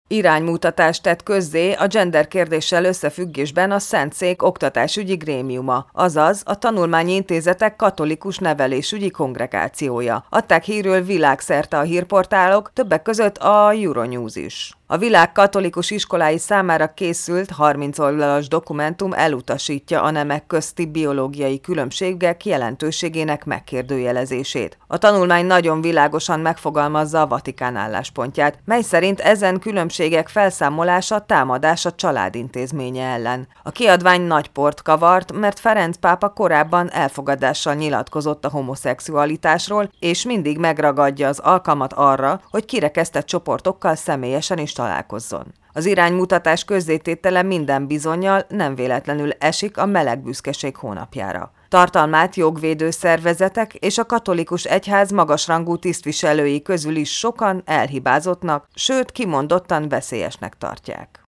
Iránymutatást tett közzé a gender kérdéssel összefüggésben a Szentszék oktatásügyi grémiuma, azaz a Tanulmányi Intézetek Katolikus Nevelésügyi Kongregációja. Adták hírül világszerte a hírportálok, többek között a Euronews is. A világ katolikus iskolái számára készült 30 oldalas dokumentum elutasítja a nemek közti biológiai különbségek jelentőségének megkérdőjelezését. A tanulmány nagyon világosan megfogalmazza a Vatikán álláspontját, mely szerint ezen különbségek felszámolása támadás a családintézménye ellen. A kiadvány nagy port kavart, mert Ferenc pápa korábban elfogadással nyilatkozott a homoszexualitásról, és mindig megragadja az alkalmat arra, hogy kirekesztett csoportokkal személyesen is találkozzon. Az iránymutatás közzététele minden bizonnyal nem véletlenül esik a melegbüszkeség hónapjára. Tartalmát jogvédő szervezetek és a katolikus egyház magasrangú tisztviselői közül is sokan elhibázottnak, sőt kimondottan veszélyesnek tartják.